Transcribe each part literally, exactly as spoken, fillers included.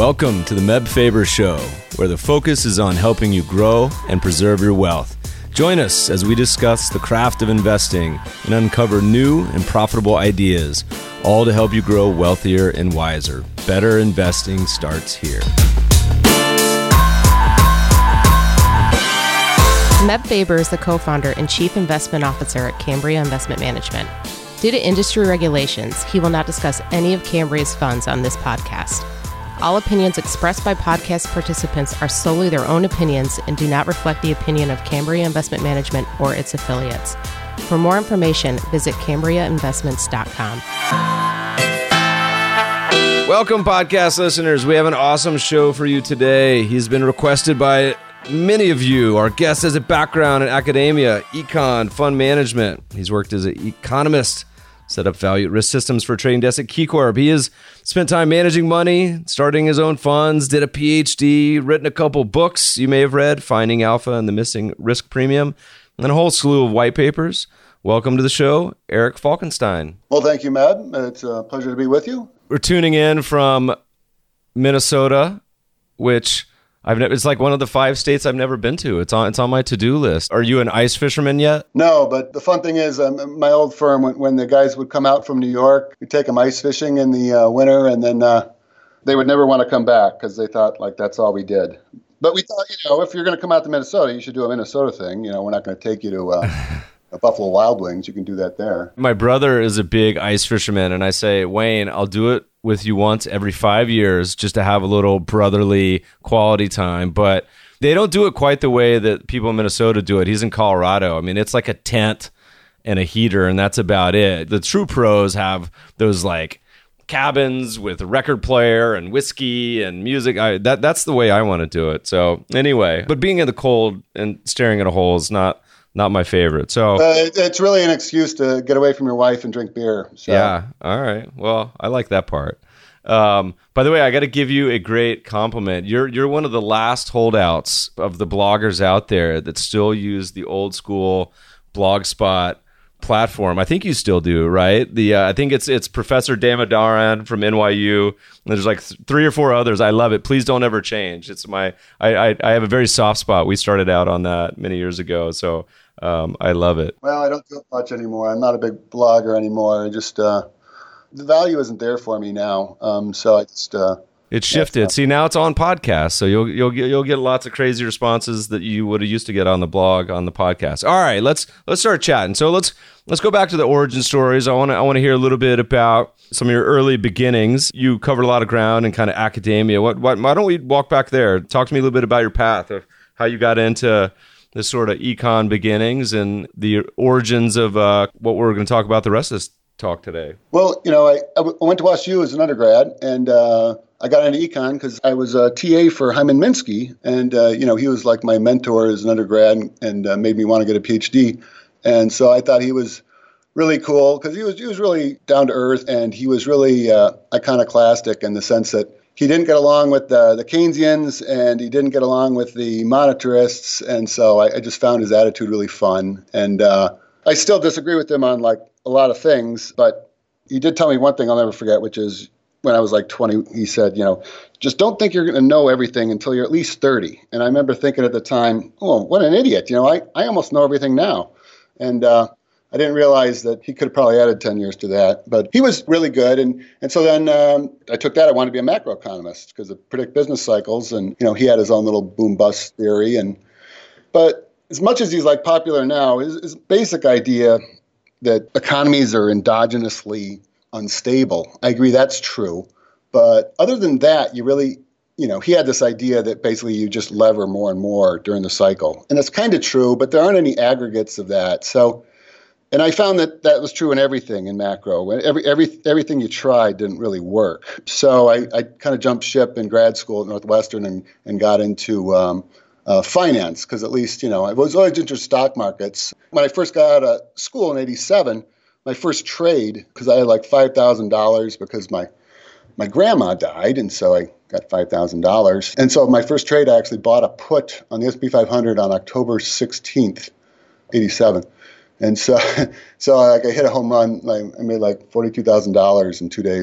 Welcome to the Meb Faber Show, where the focus is on helping you grow and preserve your wealth. Join us as we discuss the craft of investing and uncover new and profitable ideas, all to help you grow wealthier and wiser. Better investing starts here. Meb Faber is the co-founder and chief investment officer at Cambria Investment Management. Due to industry regulations, he will not discuss any of Cambria's funds on this podcast. All opinions expressed by podcast participants are solely their own opinions and do not reflect the opinion of Cambria Investment Management or its affiliates. For more information, visit cambria investments dot com. Welcome, podcast listeners. We have an awesome show for you today. He's been requested by many of you. Our guest has a background in academia, econ, fund management. He's worked as an economist, set up value at risk systems for trading desk at KeyCorp. He has spent time managing money, starting his own funds, did a P H D, written a couple books you may have read, Finding Alpha and the Missing Risk Premium, and a whole slew of white papers. Welcome to the show, Eric Falkenstein. Well, thank you, Meb. It's a pleasure to be with you. We're tuning in from Minnesota, which I've ne- it's like one of the five states I've never been to. It's on it's on my to-do list. Are you an ice fisherman yet? No, but the fun thing is, um, my old firm, when, when the guys would come out from New York, we'd take them ice fishing in the uh, winter, and then uh, they would never want to come back because they thought, like, that's all we did. But we thought, you know, if you're going to come out to Minnesota, you should do a Minnesota thing. You know, we're not going to take you to uh, Buffalo Wild Wings. You can do that there. My brother is a big ice fisherman, and I say, Wayne, I'll do it with you once every five years just to have a little brotherly quality time. But they don't do it quite the way that people in Minnesota do it. He's in Colorado. I mean, it's like a tent and a heater, and that's about it. The true pros have those like cabins with a record player and whiskey and music. I, that that's the way I want to do it. So anyway, but being in the cold and staring at a hole is not not my favorite. So uh, it's really an excuse to get away from your wife and drink beer. So. Yeah. All right. Well, I like that part. Um, by the way, I got to give you a great compliment. You're you're one of the last holdouts of the bloggers out there that still use the old school Blogspot platform. I think you still do, right? The uh, I think it's it's Professor Damodaran from N Y U. And there's like th- three or four others. I love it. Please don't ever change. It's my I, I I have a very soft spot. We started out on that many years ago, so um, I love it. Well, I don't do it much anymore. I'm not a big blogger anymore. I just uh, the value isn't there for me now. Um, so I just uh, It's shifted. See, now it's on podcasts, so you'll you'll get you'll get lots of crazy responses that you would have used to get on the blog on the podcast. All right, let's let's start chatting. So let's let's go back to the origin stories. I want to I want to hear a little bit about some of your early beginnings. You covered a lot of ground in kind of academia. What what? Why don't we walk back there? Talk to me a little bit about your path of how you got into this sort of econ beginnings and the origins of uh, what we're going to talk about the rest of this talk today. Well, you know, I, I went to S U as an undergrad, and uh, I got into econ because I was a T A for Hyman Minsky, and uh, you know, he was like my mentor as an undergrad, and, and uh, made me want to get a P H D. And so I thought he was really cool because he was he was really down to earth, and he was really uh, iconoclastic in the sense that he didn't get along with the, the Keynesians, and he didn't get along with the monetarists, and so I, I just found his attitude really fun. And uh, I still disagree with him on like a lot of things, but he did tell me one thing I'll never forget, which is when I was like twenty, he said, you know, just don't think you're going to know everything until you're at least thirty. And I remember thinking at the time, oh, what an idiot. You know, I, I almost know everything now. And uh, I didn't realize that he could have probably added ten years to that. But he was really good. And and so then um, I took that. I wanted to be a macroeconomist because I predict business cycles. And, you know, he had his own little boom-bust theory. And But as much as he's like popular now, his, his basic idea that economies are endogenously unstable. I agree that's true. But other than that, you really, you know, he had this idea that basically you just lever more and more during the cycle. And that's kind of true, but there aren't any aggregates of that. So, and I found that that was true in everything in macro. Every, every, everything you tried didn't really work. So I, I kind of jumped ship in grad school at Northwestern and, and got into um, Uh, finance, because at least, you know, I was always interested in stock markets. When I first got out of school in eighty-seven, my first trade, because I had like five thousand dollars because my my grandma died, and so I got five thousand dollars. And so my first trade, I actually bought a put on the S and P five hundred on October sixteenth, eighty-seven. And so so like I hit a home run. Like I made like forty-two thousand dollars in two days.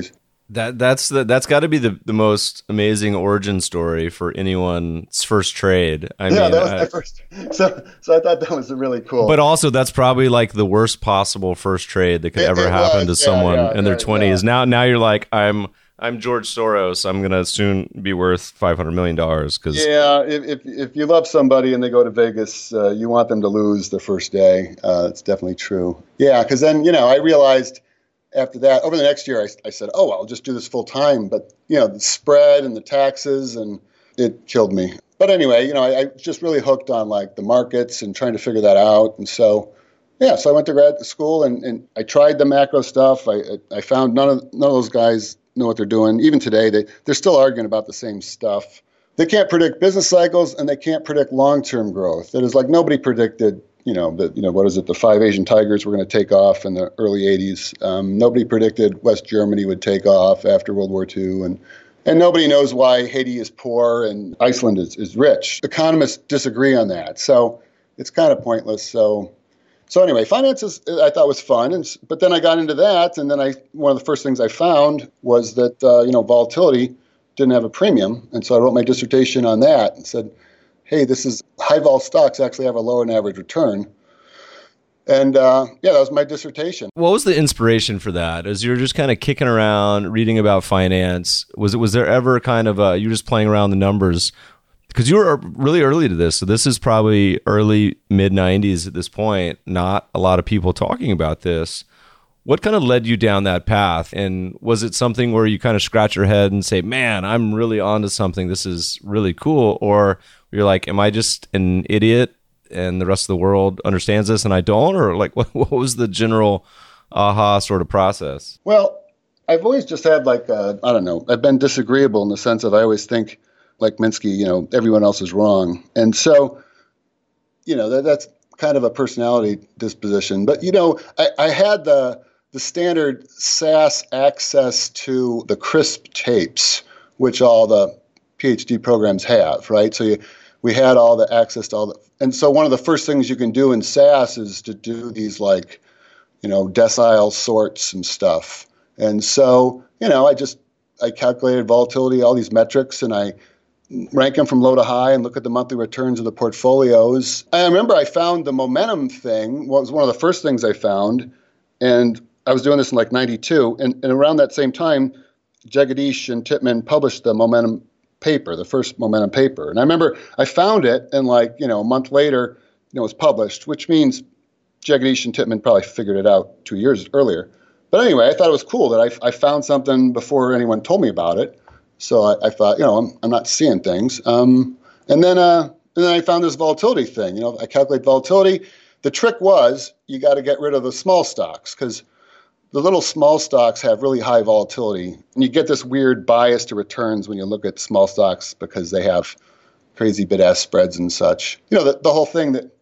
That that's the, that's got to be the, the most amazing origin story for anyone's first trade. I yeah, mean, that was I, my first. So, so I thought that was really cool. but also that's probably like the worst possible first trade that could It- ever it happen was, to yeah, someone yeah, in their yeah, twenties. yeah. Now, now you're like, I'm I'm George Soros. I'm gonna soon be worth five hundred million dollars because Yeah, if, if if you love somebody and they go to Vegas, uh, you want them to lose the first day. Uh, it's definitely true. Yeah, because then you know I realized after that, over the next year, I, I said, oh, I'll just do this full time. But you know the spread and the taxes, and it killed me. But anyway, you know I, I just really hooked on like the markets and trying to figure that out. And so yeah, so I went to grad school and, and I tried the macro stuff. I I found none of none of those guys know what they're doing. Even today, they, they're still arguing about the same stuff. They can't predict business cycles and they can't predict long-term growth. It is like nobody predicted, you know, that, you know, what is it? The five Asian tigers were going to take off in the early eighties. Um, nobody predicted West Germany would take off after World War Two. And, and nobody knows why Haiti is poor and Iceland is, is rich. Economists disagree on that. So it's kind of pointless. So So anyway, finances I thought was fun, and but then I got into that, and then I one of the first things I found was that uh, you know volatility didn't have a premium, and so I wrote my dissertation on that and said, hey, this is high vol stocks actually have a lower than average return, and uh, yeah, that was my dissertation. what was the inspiration for that? As you were just kind of kicking around, reading about finance, was it was there ever kind of a, you were just playing around the numbers? Because you were really early to this, so this is probably early mid nineties at this point. Not a lot of people talking about this. What kind of led you down that path? And was it something where you kind of scratch your head and say, "Man, I'm really onto something. This is really cool," or you're like, "Am I just an idiot and the rest of the world understands this and I don't?" Or like, what, what was the general aha sort of process? Well, I've always just had like uh, I don't know. I've been disagreeable in the sense of I always think, like Minsky, you know, everyone else is wrong. And so, you know, that, that's kind of a personality disposition. But, you know, I, I had the the standard S A S access to the CRISP tapes, which all the PhD programs have, right? So you, we had all the access to all the, and so one of the first things you can do in S A S is to do these like, you know, decile sorts and stuff. And so, you know, I just, I calculated volatility, all these metrics, and I rank them from low to high and look at the monthly returns of the portfolios. I remember I found the momentum thing was one of the first things I found. And I was doing this in like ninety-two. And, and around that same time, Jagadish and Titman published the momentum paper, the first momentum paper. And I remember I found it and like, you know, a month later, you know, it was published, which means Jagadish and Titman probably figured it out two years earlier. But anyway, I thought it was cool that I, I found something before anyone told me about it. So I, I thought, you know, I'm, I'm not seeing things. Um, and then uh, and then I found this volatility thing. You know, I calculate volatility. The trick was you got to get rid of the small stocks because the little small stocks have really high volatility. And you get this weird bias to returns when you look at small stocks because they have crazy bid-ask spreads and such. You know, the, the whole thing that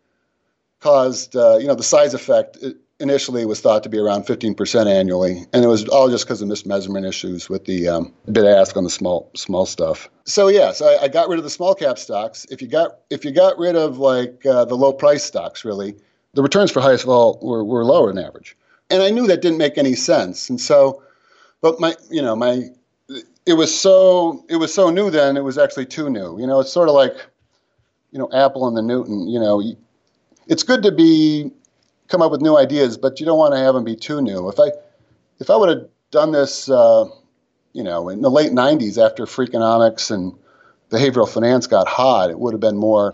caused, uh, you know, the size effect it initially was thought to be around fifteen percent annually. And it was all just because of mismeasurement issues with the um, bid-ask on the small small stuff. So, yeah, so I, I got rid of the small cap stocks. If you got if you got rid of, like, uh, the low-price stocks, really, the returns for highest vol were, were lower than average. And I knew that didn't make any sense. And so, but my, you know, my, it was so, it was so new then, it was actually too new. You know, it's sort of like, you know, Apple and the Newton, you know, it's good to be, come up with new ideas, but you don't want to have them be too new. If I, if I would have done this, uh, you know, in the late nineties after Freakonomics and behavioral finance got hot, it would have been more,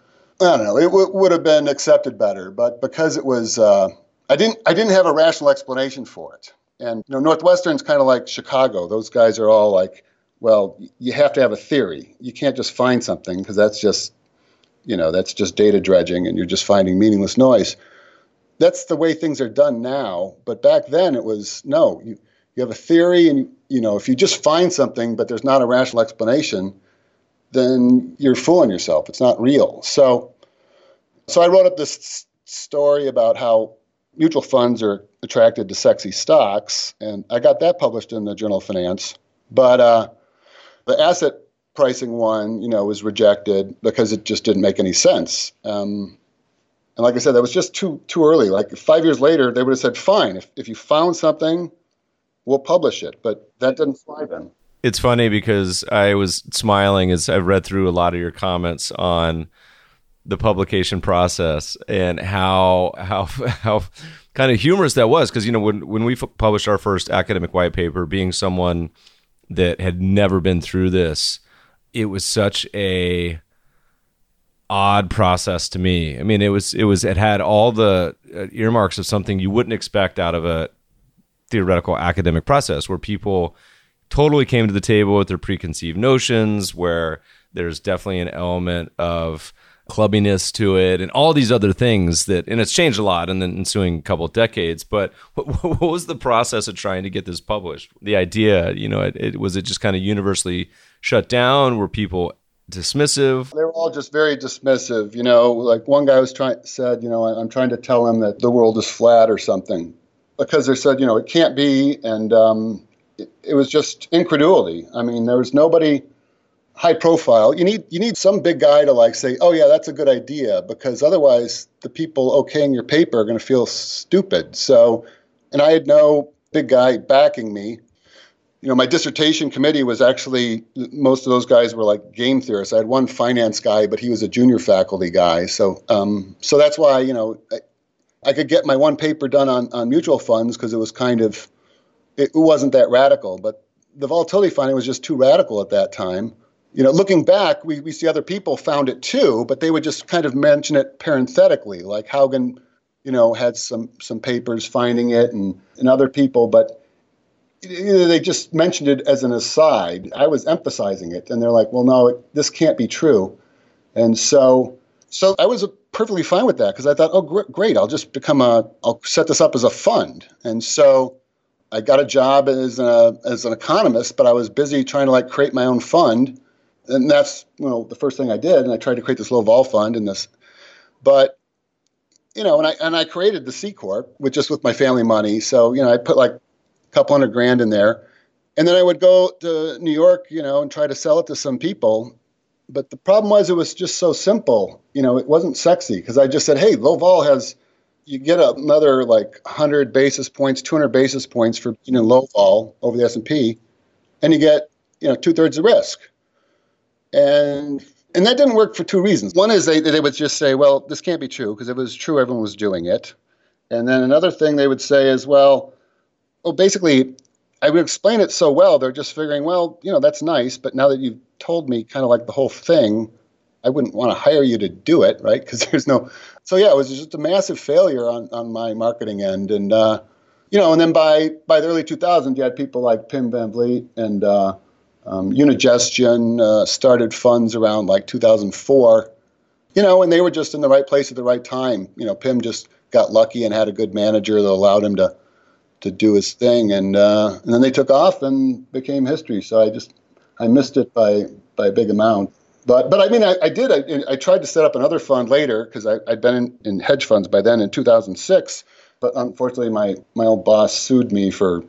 I don't know, it w- would have been accepted better. But because it was, uh, I didn't, I didn't have a rational explanation for it. And, you know, Northwestern's kind of like Chicago. Those guys are all like, well, you have to have a theory. You can't just find something because that's just, you know, that's just data dredging and you're just finding meaningless noise. That's the way things are done now. But back then it was, no, you, you have a theory and, you know, if you just find something but there's not a rational explanation, then you're fooling yourself. It's not real. So, so I wrote up this story about how mutual funds are attracted to sexy stocks, and I got that published in the Journal of Finance. But uh, the asset pricing one, you know, was rejected because it just didn't make any sense. Um, and like I said, that was just too too early. Like five years later, they would have said, fine, if, if you found something we'll publish it. But that didn't fly then. It's funny because I was smiling as I read through a lot of your comments on the publication process and how how how kind of humorous that was. Because, you know, when, when we f- published our first academic white paper, being someone that had never been through this, it was such a odd process to me. I mean, it was it was it had all the earmarks of something you wouldn't expect out of a theoretical academic process, where people totally came to the table with their preconceived notions, where there's definitely an element of clubbiness to it and all these other things that, and it's changed a lot in the ensuing couple of decades. But what, what was the process of trying to get this published? The idea, you know, it, it was it just kind of universally shut down? Were people dismissive? They were all just very dismissive. You know, like one guy was trying said, you know, I'm trying to tell him that the world is flat or something, because they said, you know, it can't be. And um, it, it was just incredulity. I mean, there was nobody high profile. You need you need some big guy to like say, oh yeah, that's a good idea, because otherwise the people okaying your paper are going to feel stupid. So, and I had no big guy backing me. You know, my dissertation committee was actually, most of those guys were like game theorists. I had one finance guy, but he was a junior faculty guy. So, um, so that's why, you know, I, I could get my one paper done on, on mutual funds because it was kind of, it wasn't that radical. But the volatility finding was just too radical at that time. You know, looking back, we, we see other people found it too, but they would just kind of mention it parenthetically, like Haugen, you know, had some some papers finding it, and, and other people, but they just mentioned it as an aside. I was emphasizing it, and they're like, well, no, it, this can't be true. And so so I was perfectly fine with that, because I thought, oh, gr- great, I'll just become a, I'll set this up as a fund. And so I got a job as, a, as an economist, but I was busy trying to like create my own fund. And that's, you know, the first thing I did. And I tried to create this low vol fund and this, but, you know, and I, and I created the C Corp with just with my family money. So, you know, I put like a couple hundred grand in there, and then I would go to New York, you know, and try to sell it to some people. But the problem was it was just so simple. You know, it wasn't sexy, because I just said, hey, low vol has, you get another like one hundred basis points, two hundred basis points for, you know, low vol over the S and P, and you get, you know, two thirds the risk. And and that didn't work for two reasons. One is they they would just say, well, this can't be true, because if it was true, everyone was doing it. And then another thing they would say is, well, well, basically, I would explain it so well, they're just figuring, well, you know, that's nice, but now that you've told me kind of like the whole thing, I wouldn't want to hire you to do it, right? Because there's no. So yeah, it was just a massive failure on, on my marketing end. And, uh, you know, and then by, by the early two thousands, you had people like Pim Van Vliet and uh, Um, Unigestion uh, started funds around like two thousand four, you know, and they were just in the right place at the right time. You know, Pim just got lucky and had a good manager that allowed him to to do his thing, and uh, and then they took off and became history. So I just I missed it by by a big amount. But but I mean I, I did I, I tried to set up another fund later, because I'd been in, in hedge funds by then in two thousand six. But unfortunately, my my old boss sued me for,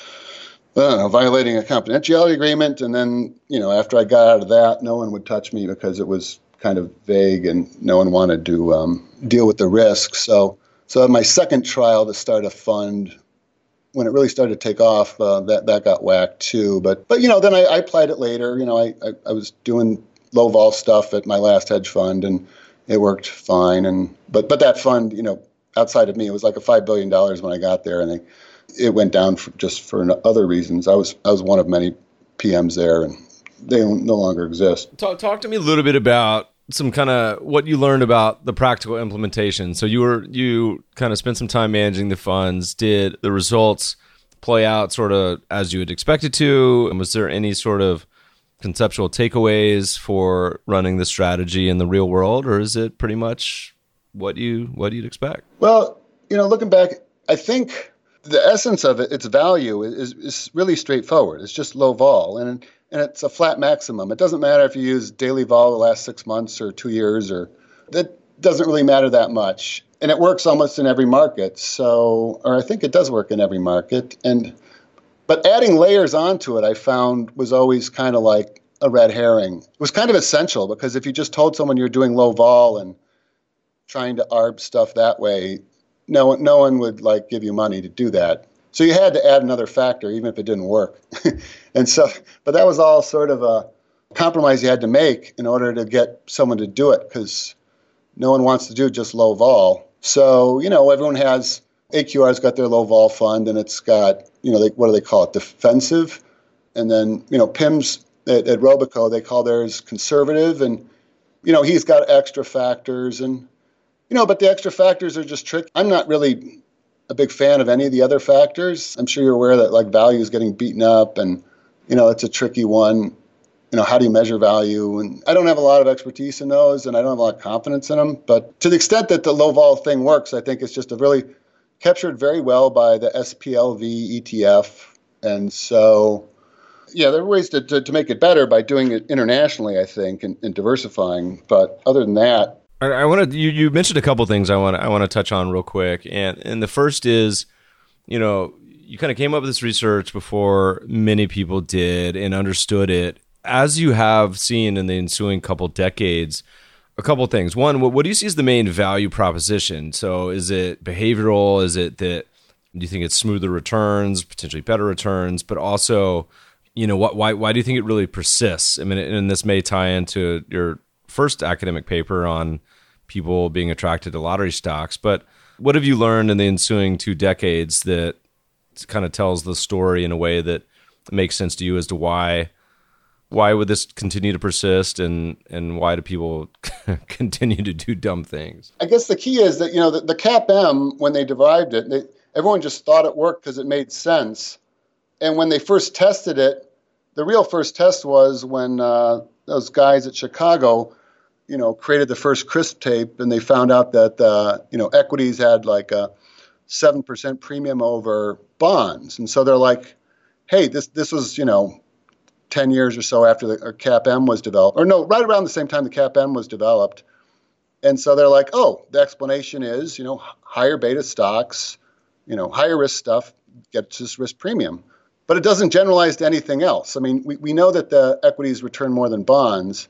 I don't know, violating a confidentiality agreement. And then, you know, after I got out of that, no one would touch me because it was kind of vague and no one wanted to um, deal with the risk. So, so my second trial to start a fund, when it really started to take off, uh, that, that got whacked too. But, but you know, then I, I applied it later. You know, I, I, I was doing low vol stuff at my last hedge fund, and it worked fine. And, but, but that fund, you know, outside of me, it was like a five billion dollars when I got there, and they, it went down for, just for other reasons. I was I was one of many P Ms there, and they no longer exist. Talk, talk to me a little bit about some kind of what you learned about the practical implementation. So you were you kind of spent some time managing the funds. Did the results play out sort of as you had expected to? And was there any sort of conceptual takeaways for running the strategy in the real world, or is it pretty much what you what you'd expect? Well, you know, looking back, I think the essence of it, its value, is, is really straightforward. It's just low vol, and and it's a flat maximum. It doesn't matter if you use daily vol the last six months or two years, or that doesn't really matter that much. And it works almost in every market. So, or I think it does work in every market. And but adding layers onto it, I found, was always kind of like a red herring. It was kind of essential, because if you just told someone you're doing low vol and trying to arb stuff that way, no one, no one would like give you money to do that. So you had to add another factor, even if it didn't work. And so, but that was all sort of a compromise you had to make in order to get someone to do it, because no one wants to do just low vol. So, you know, everyone has, A Q R's got their low vol fund, and it's got, you know, they, what do they call it? Defensive. And then, you know, P I M's at, at Robeco, they call theirs conservative. And, you know, he's got extra factors. And, you know, but the extra factors are just tricky. I'm not really a big fan of any of the other factors. I'm sure you're aware that, like, value is getting beaten up, and, you know, it's a tricky one. You know, how do you measure value? And I don't have a lot of expertise in those, and I don't have a lot of confidence in them. But to the extent that the low vol thing works, I think it's just a really captured very well by the S P L V E T F. And so, yeah, there are ways to, to, to make it better by doing it internationally, I think, and, and diversifying. But other than that, I, I want to. You, you mentioned a couple things I want I want to touch on real quick, and and the first is, you know, you kind of came up with this research before many people did and understood it. As you have seen in the ensuing couple decades, a couple things. One, what, what do you see as the main value proposition? So is it behavioral? Is it that do you think it's smoother returns, potentially better returns, but also, you know, what, why why do you think it really persists? I mean, and this may tie into your first academic paper on people being attracted to lottery stocks, but what have you learned in the ensuing two decades that kind of tells the story in a way that makes sense to you as to why Why would this continue to persist, and, and why do people continue to do dumb things? I guess the key is that, you know, the, the C A P M, when they derived it, they, everyone just thought it worked because it made sense. And when they first tested it, the real first test was when uh, those guys at Chicago, you know, created the first CRISP tape, and they found out that, uh, you know, equities had like a seven percent premium over bonds. And so they're like, hey, this this was, you know, ten years or so after the or C A P M was developed, or no, right around the same time the C A P M was developed. And so they're like, oh, the explanation is, you know, higher beta stocks, you know, higher risk stuff gets this risk premium. But it doesn't generalize to anything else. I mean, we, we know that the equities return more than bonds,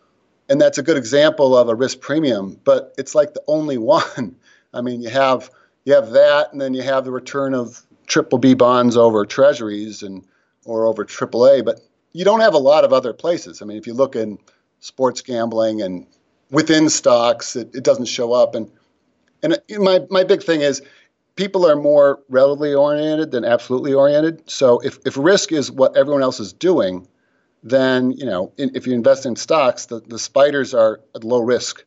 and that's a good example of a risk premium, but it's like the only one. I mean, you have you have that, and then you have the return of triple B bonds over treasuries and or over triple A, but you don't have a lot of other places. I mean, if you look in sports gambling and within stocks, it, it doesn't show up. And and my my big thing is people are more relatively oriented than absolutely oriented. So if, if risk is what everyone else is doing, then, you know, in, if you invest in stocks, the, the spiders are at low risk.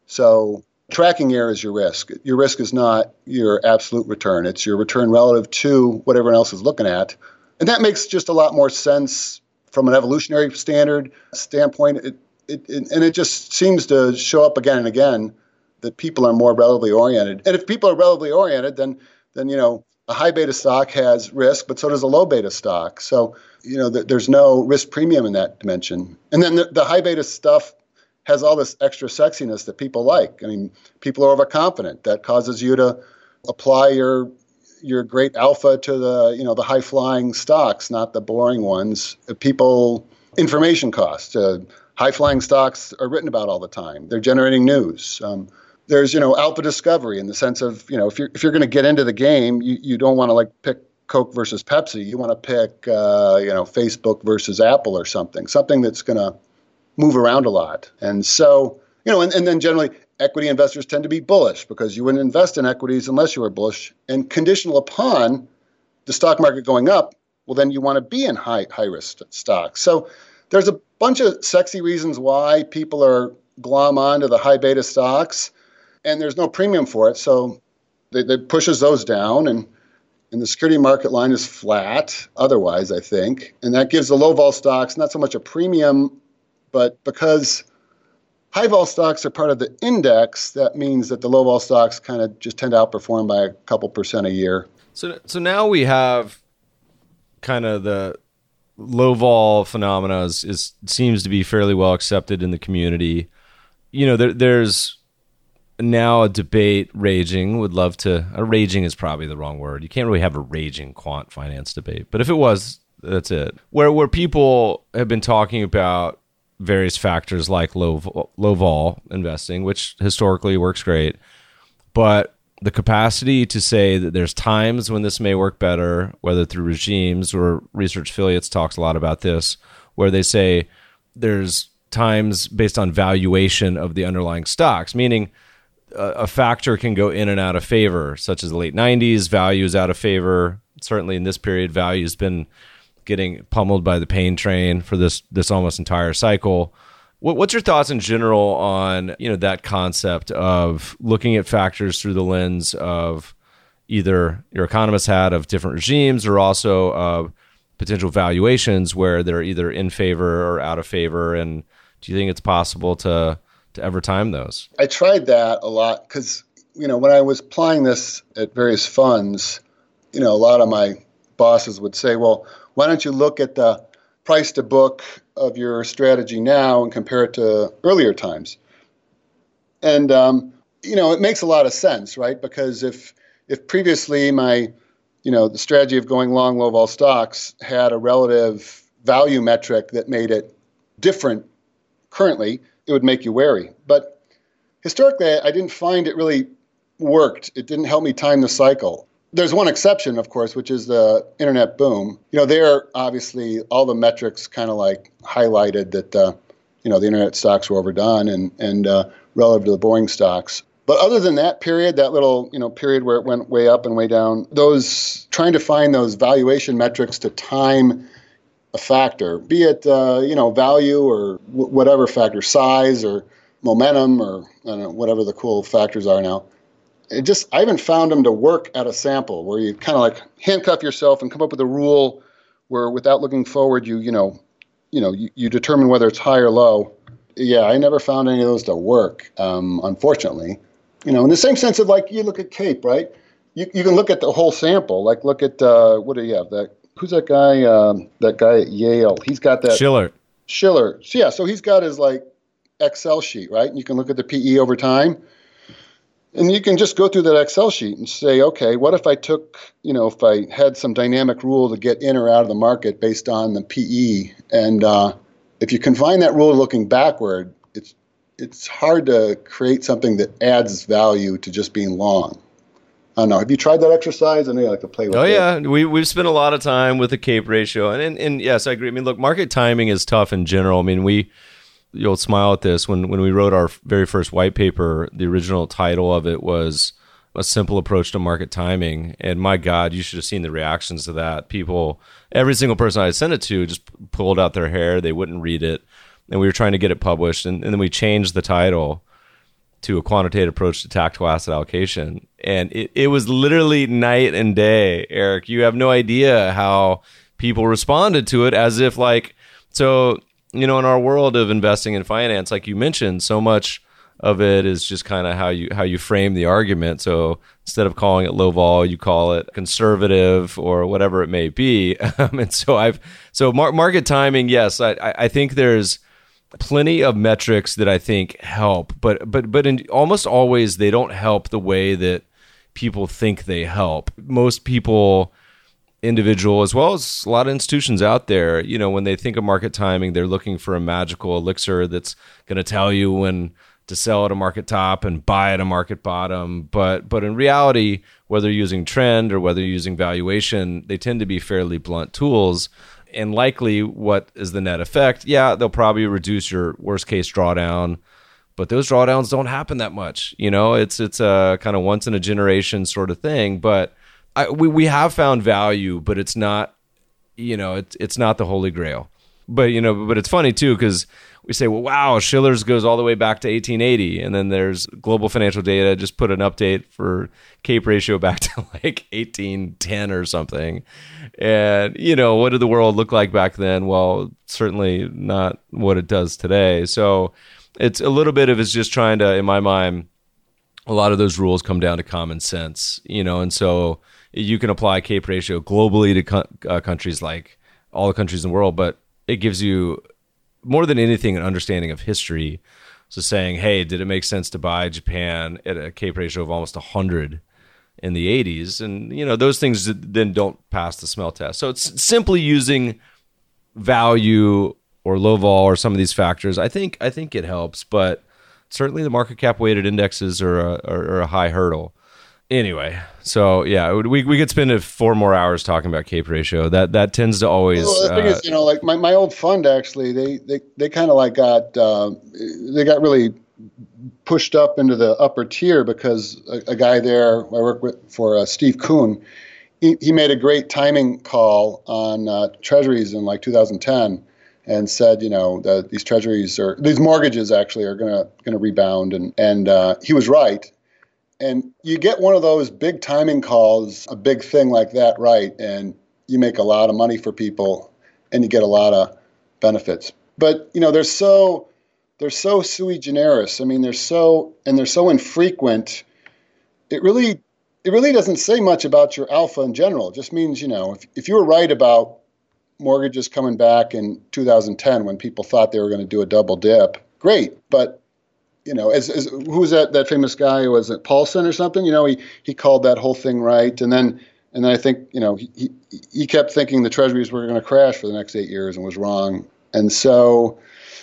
So tracking error is your risk. Your risk is not your absolute return. It's your return relative to what everyone else is looking at. And that makes just a lot more sense from an evolutionary standard standpoint. It, it, it, and it just seems to show up again and again that people are more relatively oriented. And if people are relatively oriented, then, then you know, a high beta stock has risk, but so does a low beta stock. So, you know, th- there's no risk premium in that dimension. And then the, the high beta stuff has all this extra sexiness that people like. I mean, people are overconfident. That causes you to apply your your great alpha to the, you know, the high flying stocks, not the boring ones. People, information costs. Uh, high flying stocks are written about all the time. They're generating news. Um, there's, you know, alpha discovery in the sense of, you know, if you're if you're going to get into the game, you, you don't want to like pick Coke versus Pepsi. You want to pick, uh, you know, Facebook versus Apple or something, something that's going to move around a lot. And so, you know, and, and then generally equity investors tend to be bullish because you wouldn't invest in equities unless you were bullish. And conditional upon the stock market going up, well, then you want to be in high high risk stocks. So there's a bunch of sexy reasons why people are glom onto the high beta stocks, and there's no premium for it. So they, they pushes those down, and and the security market line is flat otherwise, I think. And that gives the low vol stocks not so much a premium, but because high vol stocks are part of the index, that means that the low vol stocks kind of just tend to outperform by a couple percent a year. So so now we have kind of the low vol phenomena is, is seems to be fairly well accepted in the community. You know, there, there's now a debate raging. Would love to. Uh, raging is probably the wrong word. You can't really have a raging quant finance debate, but if it was, that's it. Where where people have been talking about various factors like low low vol investing, which historically works great, but the capacity to say that there's times when this may work better, whether through regimes or Research Affiliates talks a lot about this, where they say there's times based on valuation of the underlying stocks, meaning a, a factor can go in and out of favor, such as the late nineties, value is out of favor. Certainly in this period, value has been getting pummeled by the pain train for this this almost entire cycle. What, what's your thoughts in general on, you know, that concept of looking at factors through the lens of either your economists had of different regimes or also of potential valuations where they're either in favor or out of favor? And do you think it's possible to to ever time those? I tried that a lot because, you know, when I was applying this at various funds, you know, a lot of my bosses would say, well, why don't you look at the price to book of your strategy now and compare it to earlier times? And, um, you know, it makes a lot of sense, right? Because if if previously my, you know, the strategy of going long low vol stocks had a relative value metric that made it different currently, it would make you wary. But historically, I didn't find it really worked. It didn't help me time the cycle. There's one exception, of course, which is the internet boom. You know, there, obviously, all the metrics kind of like highlighted that, uh, you know, the internet stocks were overdone and, and uh, relative to the boring stocks. But other than that period, that little, you know, period where it went way up and way down, those trying to find those valuation metrics to time a factor, be it, uh, you know, value or w- whatever factor, size or momentum or I don't know, whatever the cool factors are now. It just, I haven't found them to work at a sample where you kind of like handcuff yourself and come up with a rule where without looking forward, you, you know, you know, you, you determine whether it's high or low. Yeah, I never found any of those to work, um, unfortunately. You know, in the same sense of like, you look at CAPE, right? You you can look at the whole sample. Like look at, uh, what do you have? That, who's that guy, um, that guy at Yale? He's got that. Schiller. Schiller. So, yeah, so he's got his like Excel sheet, right? And you can look at the P E over time. And you can just go through that Excel sheet and say, okay, what if I took, you know, if I had some dynamic rule to get in or out of the market based on the P E? And uh, if you confine that rule looking backward, it's it's hard to create something that adds value to just being long. I don't know. Have you tried that exercise? I know you like to play with it. Oh, yeah. We, we've spent a lot of time with the CAPE ratio. And, and, and yes, I agree. I mean, look, market timing is tough in general. I mean, we... You'll smile at this. When when we wrote our very first white paper, the original title of it was A Simple Approach to Market Timing. And my God, you should have seen the reactions to that. People, every single person I sent it to just pulled out their hair. They wouldn't read it. And we were trying to get it published. And, and then we changed the title to A Quantitative Approach to Tactical Asset Allocation. And it, it was literally night and day, Eric. You have no idea how people responded to it as if like, so... You know, in our world of investing in finance, like you mentioned, so much of it is just kind of how you how you frame the argument. So instead of calling it low vol, you call it conservative or whatever it may be. Um, and so I've so mar- market timing, yes, I, I think there's plenty of metrics that I think help, but but but in, almost always they don't help the way that people think they help. Most people. Individual as well as a lot of institutions out there, you know, when they think of market timing, they're looking for a magical elixir that's going to tell you when to sell at a market top and buy at a market bottom. But but in reality, whether you're using trend or whether you're using valuation, they tend to be fairly blunt tools. And likely what is the net effect? Yeah, they'll probably reduce your worst case drawdown, but those drawdowns don't happen that much. You know, it's it's a kind of once in a generation sort of thing. But I, we we have found value, but it's not, you know, it's it's not the holy grail. But you know, but it's funny too because we say, well, wow, Shiller's goes all the way back to eighteen eighty, and then there's Global Financial Data just put an update for CAPE ratio back to like eighteen ten or something. And you know, what did the world look like back then? Well, certainly not what it does today. So it's a little bit of it's just trying to, in my mind, a lot of those rules come down to common sense, you know, and so. You can apply CAPE ratio globally to co- uh, countries like all the countries in the world, but it gives you more than anything an understanding of history. So saying, hey, did it make sense to buy Japan at a CAPE ratio of almost one hundred in the eighties? And, you know, those things then don't pass the smell test. So it's simply using value or low vol or some of these factors. I think I think it helps, but certainly the market cap weighted indexes are a, are, are a high hurdle. Anyway, so yeah, we we could spend four more hours talking about CAPE ratio. That that tends to always. Well, the thing uh, is, you know, like my, my old fund actually, they they, they kind of like got uh, they got really pushed up into the upper tier because a, a guy there I work with for uh, Steve Kuhn, he, he made a great timing call on uh, treasuries in like two thousand ten. And said, you know, that these treasuries are these mortgages actually are gonna gonna rebound, and and uh, he was right. And you get one of those big timing calls, a big thing like that, right, and you make a lot of money for people, and you get a lot of benefits. But you know, they're so they're so sui generis. I mean, they're so and they're so infrequent. It really it really doesn't say much about your alpha in general. It just means, you know, if if you were right about mortgages coming back in two thousand ten when people thought they were going to do a double dip, great. But, you know, as, as who was that, that famous guy? Was it Paulson or something? You know, he, he called that whole thing right. And then, and then I think, you know, he, he, he kept thinking the treasuries were going to crash for the next eight years and was wrong. And so,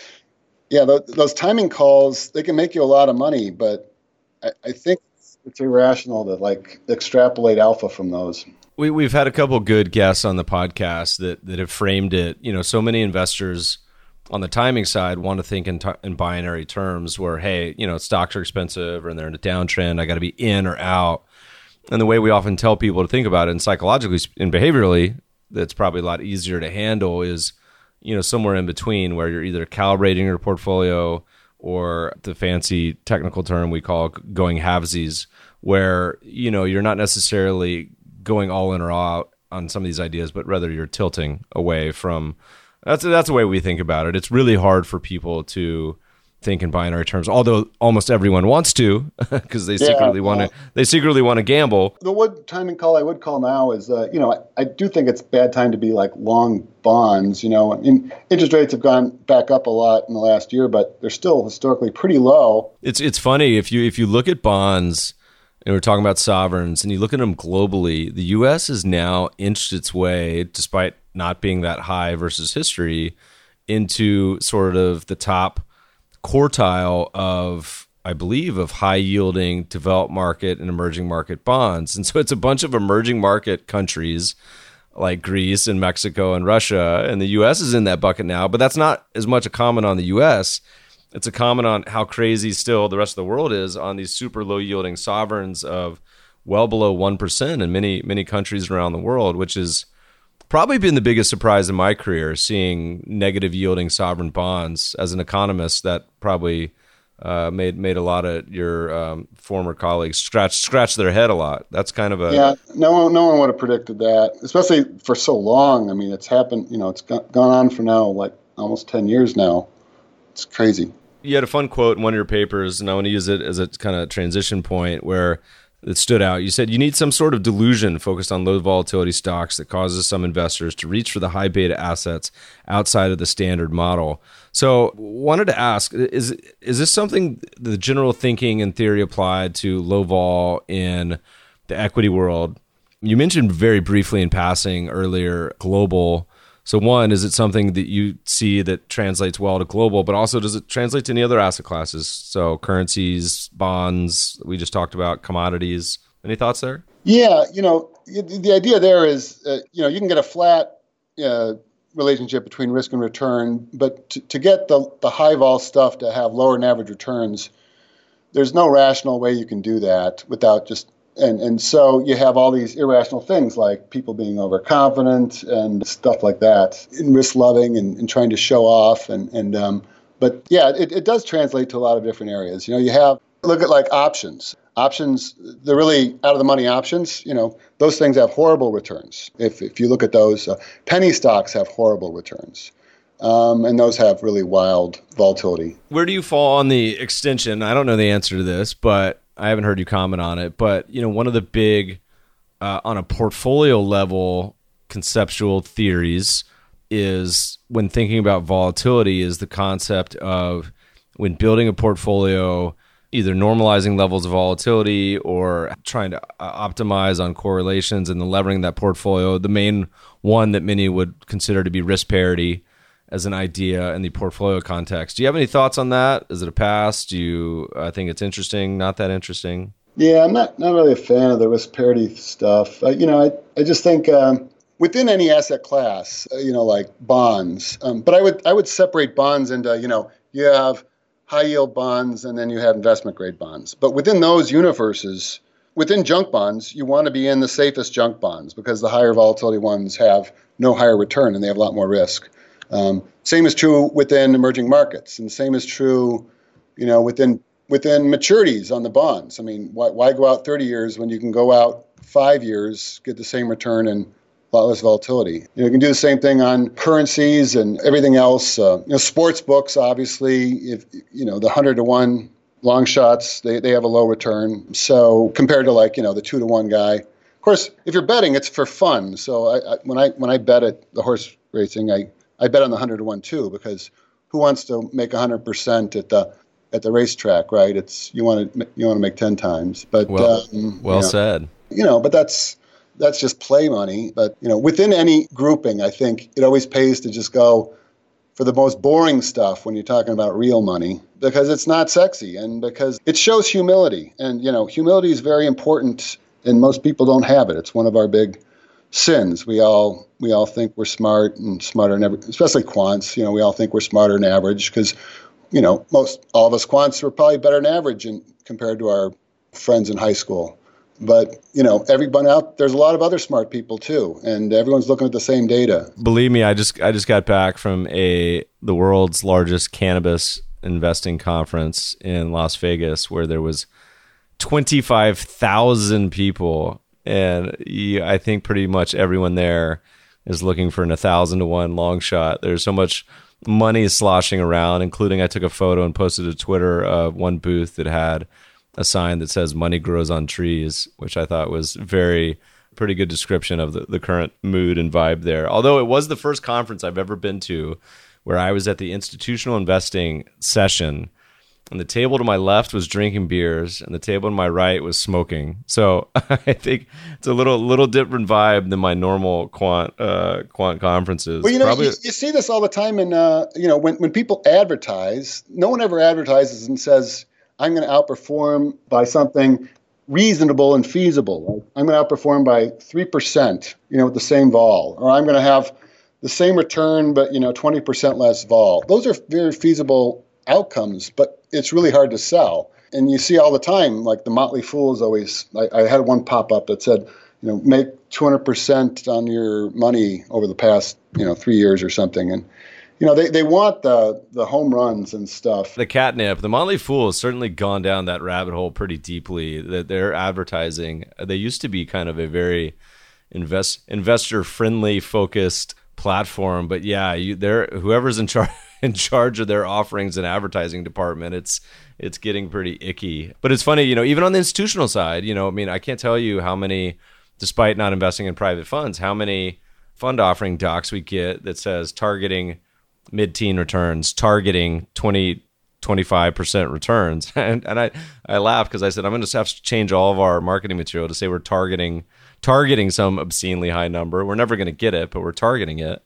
yeah, th- those timing calls, they can make you a lot of money, but I, I think it's irrational to like extrapolate alpha from those. We, we've had a couple good guests on the podcast that, that have framed it. You know, so many investors on the timing side want to think in, t- in binary terms where, hey, you know, stocks are expensive and they're in a downtrend. I got to be in or out. And the way we often tell people to think about it, and psychologically and behaviorally, that's probably a lot easier to handle is, you know, somewhere in between where you're either calibrating your portfolio or the fancy technical term we call going halvesies, where, you know, you're not necessarily going all in or out on some of these ideas, but rather you're tilting away from. That's that's the way we think about it. It's really hard for people to think in binary terms, although almost everyone wants to, because they yeah, secretly want to. They secretly want to gamble. The would timing call I would call now is, uh, you know, I, I do think it's bad time to be like long bonds. You know, I mean, interest rates have gone back up a lot in the last year, but they're still historically pretty low. It's it's funny if you if you look at bonds. And we're talking about sovereigns, and you look at them globally, the U S has now inched its way, despite not being that high versus history, into sort of the top quartile of, I believe, of high-yielding developed market and emerging market bonds. And so it's a bunch of emerging market countries like Greece and Mexico and Russia, and the U S is in that bucket now, but that's not as much a comment on the U S. It's a comment on how crazy still the rest of the world is on these super low-yielding sovereigns of well below one percent in many, many countries around the world, which has probably been the biggest surprise in my career, seeing negative-yielding sovereign bonds. As an economist, that probably uh, made made a lot of your um, former colleagues scratch scratch their head a lot. That's kind of a... Yeah, no one, no one would have predicted that, especially for so long. I mean, it's happened, you know, it's gone on for now like almost ten years now. It's crazy. You had a fun quote in one of your papers, and I want to use it as a kind of transition point where it stood out. You said, you need some sort of delusion focused on low volatility stocks that causes some investors to reach for the high beta assets outside of the standard model. So wanted to ask, is is this something, the general thinking and theory applied to low vol in the equity world? You mentioned very briefly in passing earlier global. So one, is it something that you see that translates well to global, but also does it translate to any other asset classes? So currencies, bonds, we just talked about, commodities. Any thoughts there? Yeah, you know, the idea there is, uh, you know, you can get a flat uh, relationship between risk and return, but to, to get the, the high vol stuff to have lower than average returns, there's no rational way you can do that without just And and so you have all these irrational things like people being overconfident and stuff like that, and risk loving and, and trying to show off. And, and um, but yeah, it, it does translate to a lot of different areas. You know, you have, look at like options. Options, they're really out of the money options. You know, those things have horrible returns. If if you look at those, uh, penny stocks have horrible returns. Um, and those have really wild volatility. Where do you fall on the extension? I don't know the answer to this, but I haven't heard you comment on it, but you know, one of the big, uh, on a portfolio level, conceptual theories is when thinking about volatility is the concept of when building a portfolio, either normalizing levels of volatility or trying to optimize on correlations and then levering that portfolio. The main one that many would consider to be risk parity as an idea in the portfolio context. Do you have any thoughts on that? Is it a pass? Do you uh, think it's interesting, not that interesting? Yeah, I'm not, not really a fan of the risk parity stuff. Uh, you know, I, I just think um, within any asset class, uh, you know, like bonds, um, but I would I would separate bonds into, you know, you have high yield bonds and then you have investment grade bonds. But within those universes, within junk bonds, you want to be in the safest junk bonds because the higher volatility ones have no higher return and they have a lot more risk. Um, same is true within emerging markets, and same is true, you know, within within maturities on the bonds. I mean, why, why go out thirty years when you can go out five years, get the same return and a lot less volatility? You know, you can do the same thing on currencies and everything else. Uh, you know, sports books, obviously, if you know the hundred to one long shots, they, they have a low return. So compared to like, you know, the two to one guy. Of course, if you're betting, it's for fun. So I, I, when I when I bet at the horse racing, I, I bet on the hundred to one too, because who wants to make one hundred percent at the at the racetrack, right? It's you want to you want to make ten times. But well, um, well you know, said. You know, but that's that's just play money. But you know, within any grouping, I think it always pays to just go for the most boring stuff when you're talking about real money, because it's not sexy and because it shows humility. And you know, humility is very important, and most people don't have it. It's one of our big sins. We all we all think we're smart and smarter than every, especially quants. You know, we all think we're smarter than average because, you know, most all of us quants were probably better than average in, compared to our friends in high school. But, you know, everyone out there's a lot of other smart people too, and everyone's looking at the same data. Believe me, I just I just got back from a the world's largest cannabis investing conference in Las Vegas, where there was twenty-five thousand people, and you, I think pretty much everyone there is looking for an a thousand to one long shot. There's so much money sloshing around, including I took a photo and posted to Twitter of one booth that had a sign that says money grows on trees, which I thought was very pretty good description of the, the current mood and vibe there. Although it was the first conference I've ever been to where I was at the institutional investing session, and the table to my left was drinking beers and the table to my right was smoking. So I think it's a little little different vibe than my normal quant uh, quant conferences. Well, you know, Probably, you, you see this all the time in, uh, you know, when, when people advertise, no one ever advertises and says, I'm going to outperform by something reasonable and feasible. Like, I'm going to outperform by three percent, you know, with the same vol, or I'm going to have the same return, but, you know, twenty percent less vol. Those are very feasible outcomes, but it's really hard to sell. And you see all the time, like the Motley Fool is always, I, I had one pop up that said, you know, make two hundred percent on your money over the past, you know, three years or something. And, you know, they, they want the, the home runs and stuff. the catnip. The Motley Fool has certainly gone down that rabbit hole pretty deeply. That their advertising, they used to be kind of a very invest investor friendly focused platform, but yeah, you they're whoever's in charge in charge of their offerings and advertising department, it's it's getting pretty icky. But it's funny, you know, even on the institutional side, you know, I mean, I can't tell you how many, despite not investing in private funds, how many fund offering docs we get that says targeting mid-teen returns, targeting twenty, twenty-five percent returns. And and I, I laugh because I said, I'm going to have to change all of our marketing material to say we're targeting targeting some obscenely high number. We're never going to get it, but we're targeting it.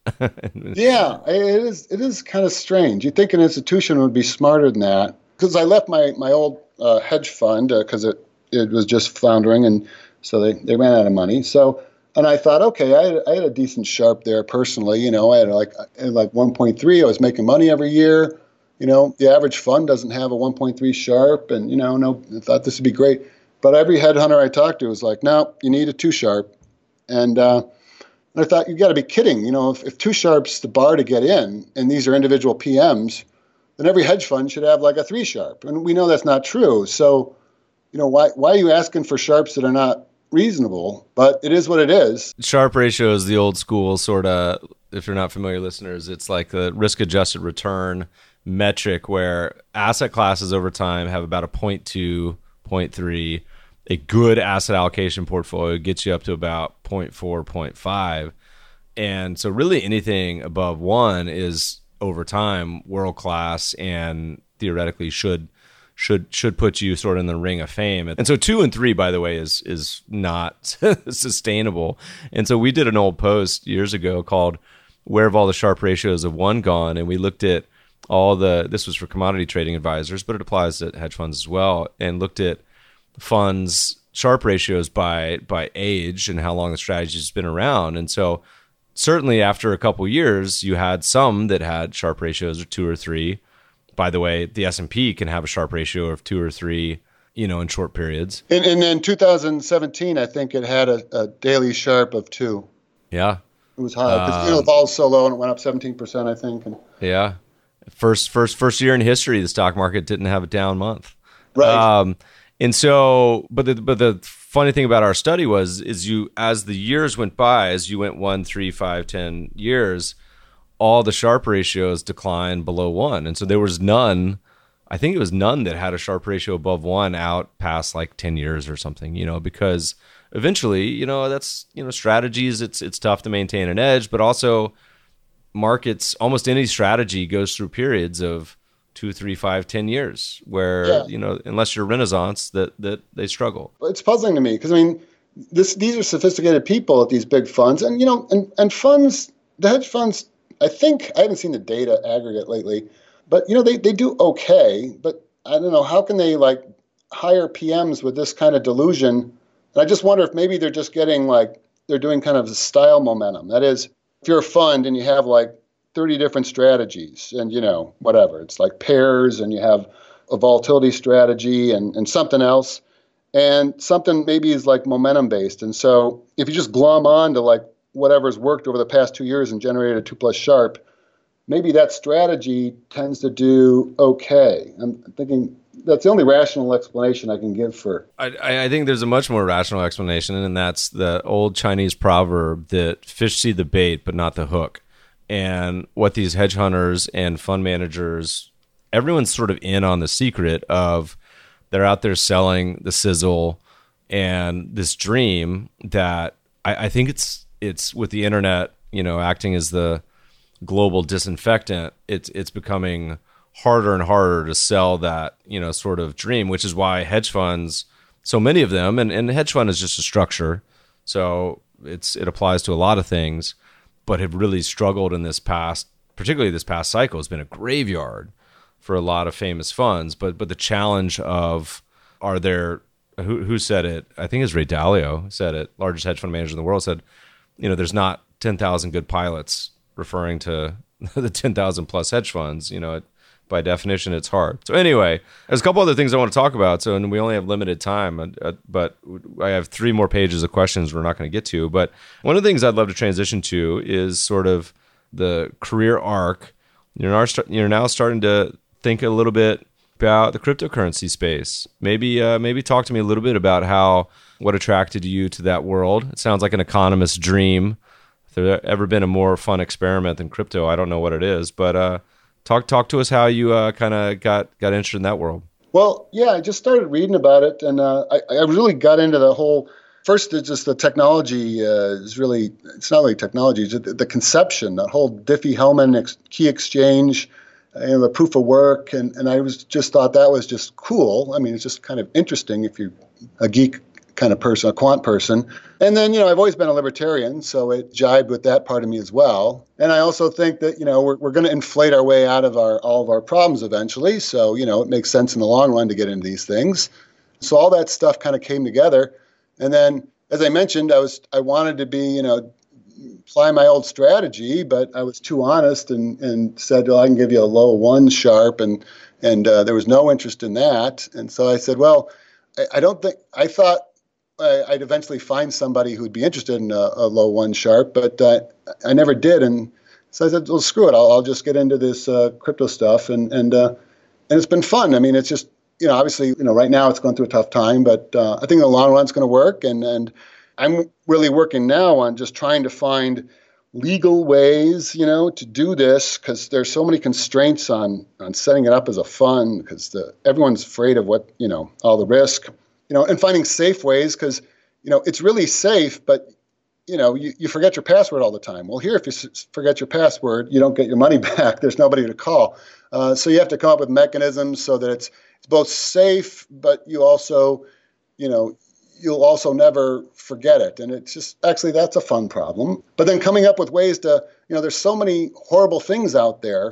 Yeah, it is It is kind of strange. You'd think an institution would be smarter than that. Because I left my, my old uh, hedge fund because uh, it, it was just floundering, and so they, they ran out of money. So And I thought, okay, I had, I had a decent Sharpe there personally. You know, I had like I had like one point three. I was making money every year. You know, the average fund doesn't have a one point three Sharpe, and you know, no, I thought this would be great. But every headhunter I talked to was like, no, you need a two Sharpe. And, uh, and I thought, you got to be kidding. You know, if, if two Sharpe's the bar to get in, and these are individual P Ms, then every hedge fund should have like a three Sharpe. And we know that's not true. So, you know, why why are you asking for Sharpes that are not reasonable? But it is what it is. Sharpe ratio is the old school sort of, if you're not familiar listeners, it's like the risk-adjusted return metric where asset classes over time have about a zero point two, zero point three. A good asset allocation portfolio gets you up to about zero point four, zero point five. And so really anything above one is over time world-class and theoretically should should should put you sort of in the ring of fame. And so two and three, by the way, is is not sustainable. And so we did an old post years ago called Where Have All the Sharpe Ratios of One Gone? And we looked at all the, this was for commodity trading advisors, but it applies to hedge funds as well, and looked at funds Sharpe ratios by by age and how long the strategy's been around. And so certainly after a couple years, you had some that had Sharpe ratios of two or three. By the way, the S and P can have a Sharpe ratio of two or three, you know, in short periods. And, and in two thousand seventeen, I think it had a, a daily Sharpe of two. Yeah. It was high because, um, you know, the vol was so low and it went up seventeen percent, I think. And, yeah. First, first, first year in history, the stock market didn't have a down month. Right. Um, and so, but the, but the funny thing about our study was, is you, as the years went by, as you went one, three, five, ten years, all the Sharpe ratios declined below one. And so there was none, I think it was none that had a Sharpe ratio above one out past like ten years or something, you know, because eventually, you know, that's, you know, strategies, it's, it's tough to maintain an edge, but also markets, almost any strategy goes through periods of two, three, five, ten years where, yeah. you know, unless you're Renaissance, that, that they struggle. It's puzzling to me because, I mean, this, these are sophisticated people at these big funds. And, you know, and, and funds, the hedge funds, I think, I haven't seen the data aggregate lately, but, you know, they, they do okay. But I don't know, how can they, like, hire P Ms with this kind of delusion? And I just wonder if maybe they're just getting, like, they're doing kind of a style momentum. That is, if you're a fund and you have, like, thirty different strategies and, you know, whatever. It's like pairs and you have a volatility strategy and, and something else. And something maybe is like momentum based. And so if you just glom on to like whatever's worked over the past two years and generated a two plus Sharpe, maybe that strategy tends to do okay. I'm thinking that's the only rational explanation I can give for. I, I think there's a much more rational explanation, and that's the old Chinese proverb that fish see the bait but not the hook. And what these hedge hunters and fund managers, everyone's sort of in on the secret of they're out there selling the sizzle and this dream that I, I think it's it's with the internet, you know, acting as the global disinfectant, it's it's becoming harder and harder to sell that, you know, sort of dream, which is why hedge funds, so many of them, and, and hedge fund is just a structure, so it's it applies to a lot of things, but have really struggled in this past, particularly this past cycle, has been a graveyard for a lot of famous funds. But but the challenge of, are there, who who said it? I think it's Ray Dalio said it, largest hedge fund manager in the world, said, you know, there's not ten thousand good pilots, referring to the ten thousand plus hedge funds. You know, it, by definition, it's hard. So anyway, there's a couple other things I want to talk about. So, and we only have limited time, uh, but I have three more pages of questions we're not going to get to. But one of the things I'd love to transition to is sort of the career arc. You're now, you're now starting to think a little bit about the cryptocurrency space. Maybe, uh, maybe talk to me a little bit about how, what attracted you to that world. It sounds like an economist's dream. If there's ever been a more fun experiment than crypto, I don't know what it is, but uh, Talk talk to us how you uh, kind of got, got interested in that world. Well, yeah, I just started reading about it, and uh, I, I really got into the whole, first, it's just the technology uh, is really, it's not really technology, it's the, the conception, that whole Diffie-Hellman ex- key exchange, uh, you know, the proof of work, and, and I was just thought that was just cool. I mean, it's just kind of interesting if you're a geek kind of person, a quant person. And then, you know, I've always been a libertarian, so it jibed with that part of me as well. And I also think that, you know, we're we're going to inflate our way out of our all of our problems eventually. So, you know, it makes sense in the long run to get into these things. So all that stuff kind of came together. And then, as I mentioned, I was I wanted to be, you know, apply my old strategy, but I was too honest and, and said, well, I can give you a low one Sharpe, and and uh, there was no interest in that. And so I said, well, I, I don't think I thought I'd eventually find somebody who'd be interested in a, a low one Sharpe, but uh, I never did. And so I said, well, screw it. I'll, I'll just get into this uh, crypto stuff. And, and, uh, and it's been fun. I mean, it's just, you know, obviously, you know, right now it's going through a tough time, but uh, I think in the long run it's going to work. And, and I'm really working now on just trying to find legal ways, you know, to do this, because there's so many constraints on, on setting it up as a fund, because everyone's afraid of what, you know, all the risk. You know, and finding safe ways, because, you know, it's really safe, but, you know, you, you forget your password all the time. Well, here, if you s- forget your password, you don't get your money back. There's nobody to call. Uh, so you have to come up with mechanisms so that it's it's both safe, but you also, you know, you'll also never forget it. And it's just, actually, that's a fun problem. But then coming up with ways to, you know, there's so many horrible things out there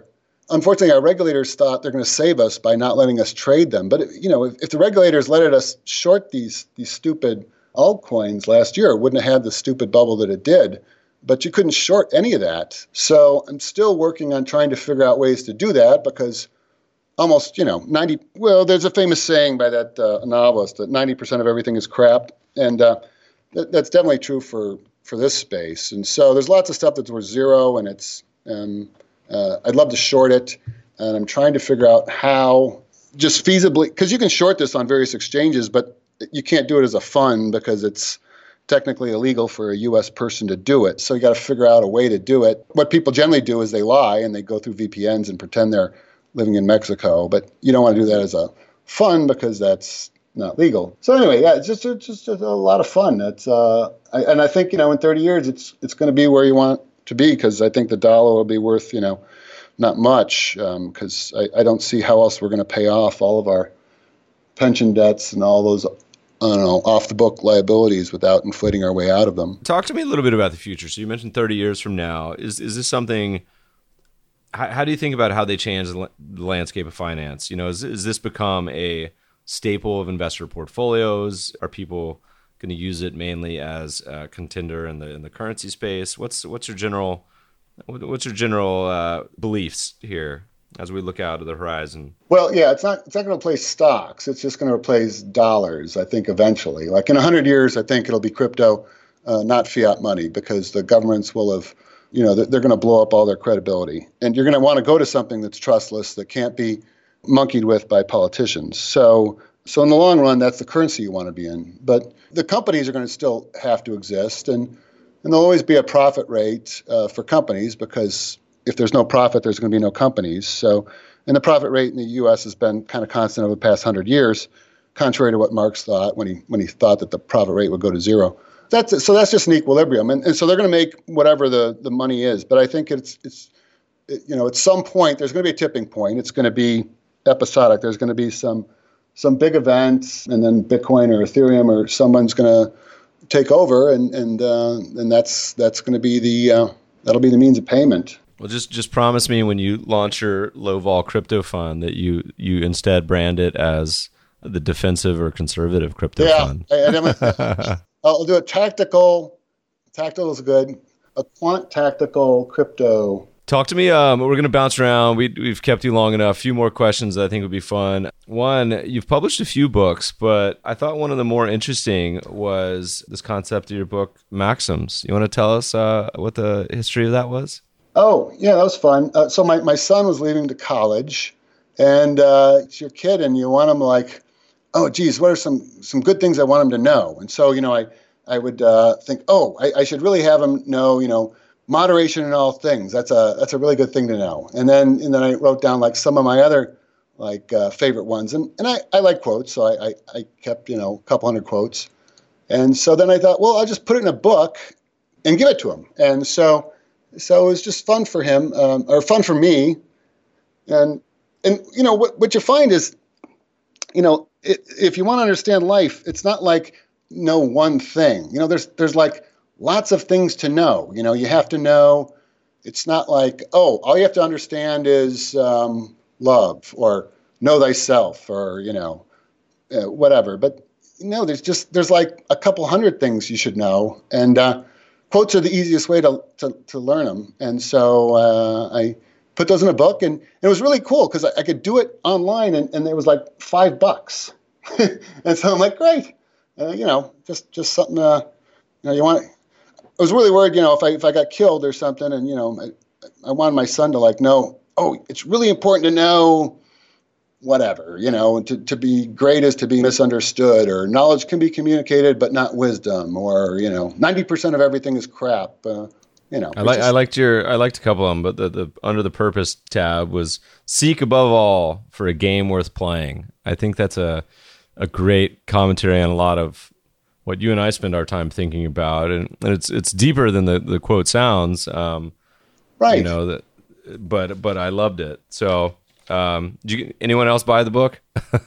unfortunately, our regulators thought they're going to save us by not letting us trade them. But, you know, if, if the regulators let us short these these stupid altcoins last year, it wouldn't have had the stupid bubble that it did. But you couldn't short any of that. So I'm still working on trying to figure out ways to do that because almost, you know, ninety, well, there's a famous saying by that uh, novelist that ninety percent of everything is crap. And uh, th- that's definitely true for, for this space. And so there's lots of stuff that's worth zero, and it's, um, uh, I'd love to short it. And I'm trying to figure out how just feasibly, because you can short this on various exchanges, but you can't do it as a fund because it's technically illegal for a U S person to do it. So you got to figure out a way to do it. What people generally do is they lie and they go through V P Ns and pretend they're living in Mexico, but you don't want to do that as a fund because that's not legal. So anyway, yeah, it's just it's just a lot of fun. It's uh, I, and I think, you know, in thirty years, it's it's going to be where you want it to be, because I think the dollar will be worth, you know, not much, because um, I, I don't see how else we're going to pay off all of our pension debts and all those, I don't know, off-the-book liabilities without inflating our way out of them. Talk to me a little bit about the future. So you mentioned thirty years from now. Is is this something, how, how do you think about how they change the landscape of finance? You know, is, is this become a staple of investor portfolios? Are people going to use it mainly as a contender in the in the currency space? What's what's your general what's your general uh, beliefs here as we look out to the horizon? Well, yeah, it's not it's not going to replace stocks. It's just going to replace dollars, I think, eventually. Like in one hundred years, I think it'll be crypto, uh, not fiat money, because the governments will have, you know, they're, they're going to blow up all their credibility. And you're going to want to go to something that's trustless, that can't be monkeyed with by politicians. So so in the long run, that's the currency you want to be in. But the companies are going to still have to exist, and, and there'll always be a profit rate uh, for companies, because if there's no profit, there's going to be no companies. So, and the profit rate in the U S has been kind of constant over the past hundred years, contrary to what Marx thought when he when he thought that the profit rate would go to zero. That's so that's just an equilibrium, and, and so they're going to make whatever the, the money is. But I think it's it's it, you know, at some point there's going to be a tipping point. It's going to be episodic. There's going to be some some big events, and then Bitcoin or Ethereum or someone's going to take over, and and uh, and that's that's going to be the uh, that'll be the means of payment. Well, just just promise me when you launch your low vol crypto fund that you you instead brand it as the defensive or conservative crypto yeah, fund. Yeah, I'll do a tactical. Tactical is good. A quant tactical crypto. Talk to me. Um, we're going to bounce around. We, we've kept you long enough. A few more questions that I think would be fun. One, you've published a few books, but I thought one of the more interesting was this concept of your book, Maxims. You want to tell us uh, what the history of that was? Oh, yeah, that was fun. Uh, so my, my son was leaving to college, and uh, it's your kid, and you want him like, oh, geez, what are some some good things I want him to know? And so, you know, I, I would uh, think, oh, I, I should really have him know, you know, moderation in all things. That's a that's a really good thing to know. And then and then I wrote down like some of my other like uh, favorite ones. And and I, I like quotes, so I, I, I kept, you know, a couple hundred quotes. And so then I thought, well, I'll just put it in a book and give it to him. And so so it was just fun for him, um, or fun for me. And and you know what what you find is, you know, it, if you want to understand life, it's not like know one thing. You know, there's there's like lots of things to know. You know, you have to know. It's not like, oh, all you have to understand is um, love or know thyself or, you know, uh, whatever. But, you know, there's just, there's like a couple hundred things you should know. And uh, quotes are the easiest way to, to, to learn them. And so uh, I put those in a book, and it was really cool because I, I could do it online, and, and it was like five bucks. And so I'm like, great. Uh, you know, just, just something, uh, you know, you want to, I was really worried, you know, if I if I got killed or something, and, you know, I, I wanted my son to like know, oh, it's really important to know whatever, you know, to, to be great is to be misunderstood, or knowledge can be communicated but not wisdom, or, you know, ninety percent of everything is crap. Uh, you know, I like I liked your I liked a couple of them, but the, the under the purpose tab was seek above all for a game worth playing. I think that's a a great commentary on a lot of what you and I spend our time thinking about, and, and it's it's deeper than the, the quote sounds, um, right? You know that, but but I loved it. So, um, did you, anyone else buy the book?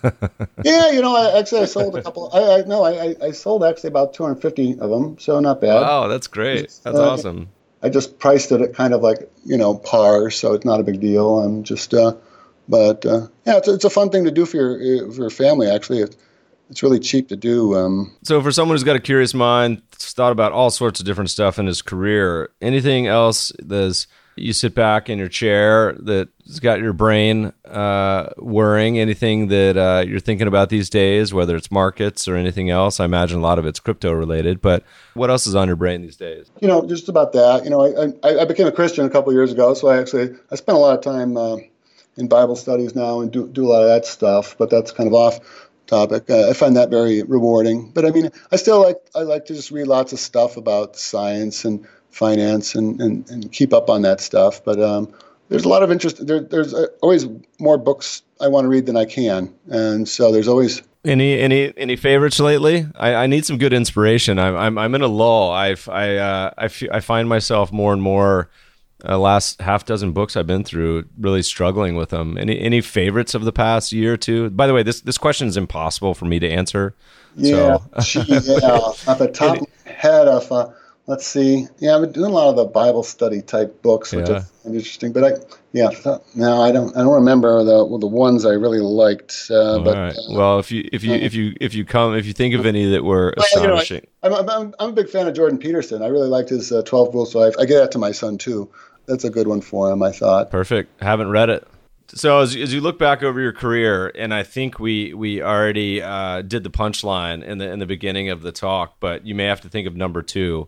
Yeah, you know, I, actually, I sold a couple. I, I no, I I sold actually about two hundred fifty of them, so not bad. Wow, that's great. That's uh, awesome. I just priced it at kind of like, you know, par, so it's not a big deal. I'm just, uh, but uh, yeah, it's, it's a fun thing to do for your for your family. Actually, it, it's really cheap to do. Um, so for someone who's got a curious mind, thought about all sorts of different stuff in his career, anything else that's you sit back in your chair that's got your brain uh, worrying, anything that uh, you're thinking about these days, whether it's markets or anything else? I imagine a lot of it's crypto related, but what else is on your brain these days? You know, just about that. You know, I, I, I became a Christian a couple of years ago, so I actually, I spend a lot of time uh, in Bible studies now and do, do a lot of that stuff, but that's kind of off topic. Uh, I find that very rewarding. But I mean, I still like, I like to just read lots of stuff about science and finance and, and, and keep up on that stuff. But um, there's a lot of interest. There, there's always more books I want to read than I can. And so there's always... Any any any favorites lately? I, I need some good inspiration. I'm I'm I'm in a lull. I've I uh, I, f- I find myself more and more, uh, last half dozen books I've been through, really struggling with them. Any any favorites of the past year or two? By the way, this this question is impossible for me to answer. Yeah, so. gee, yeah. Off the top of my head, of uh, let's see. Yeah, I've been doing a lot of the Bible study type books, which Yeah. is interesting. But I, yeah, th- no, I don't. I don't remember the well, the ones I really liked. Uh, but All right. uh, Well, if you if you if you if you come if you think of any that were well, you know, I- astonishing, I'm, I'm I'm a big fan of Jordan Peterson. I really liked his uh, twelve Rules for Life. I get that to my son too. That's a good one for him, I thought. perfect. Haven't read it. So as, as you look back over your career, and I think we we already uh, did the punchline in the in the beginning of the talk, but you may have to think of number two.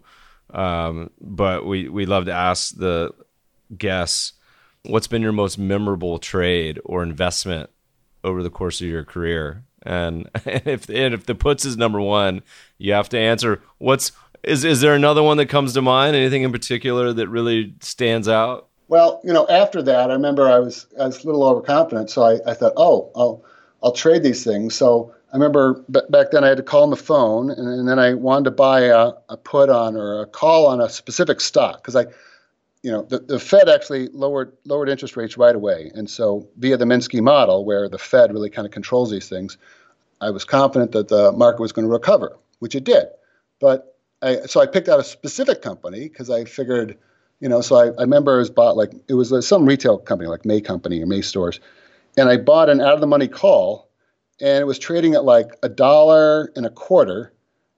Um, but we we love to ask the guests, what's been your most memorable trade or investment over the course of your career? And if and if the puts is number one, you have to answer what's is is there another one that comes to mind? Anything in particular that really stands out? Well, you know, after that, I remember I was I was a little overconfident, so I, I thought, oh, I'll I'll trade these things. So I remember b- back then I had to call on the phone, and, and then I wanted to buy a, a put on or a call on a specific stock because I, you know, the, the Fed actually lowered lowered interest rates right away, and so via the Minsky model, where the Fed really kind of controls these things, I was confident that the market was going to recover, which it did. But I, so I picked out a specific company because I figured. You know, so I, I remember it was bought like, it was uh, some retail company like May Company or May Stores. And I bought an out of the money call and it was trading at like a dollar and a quarter.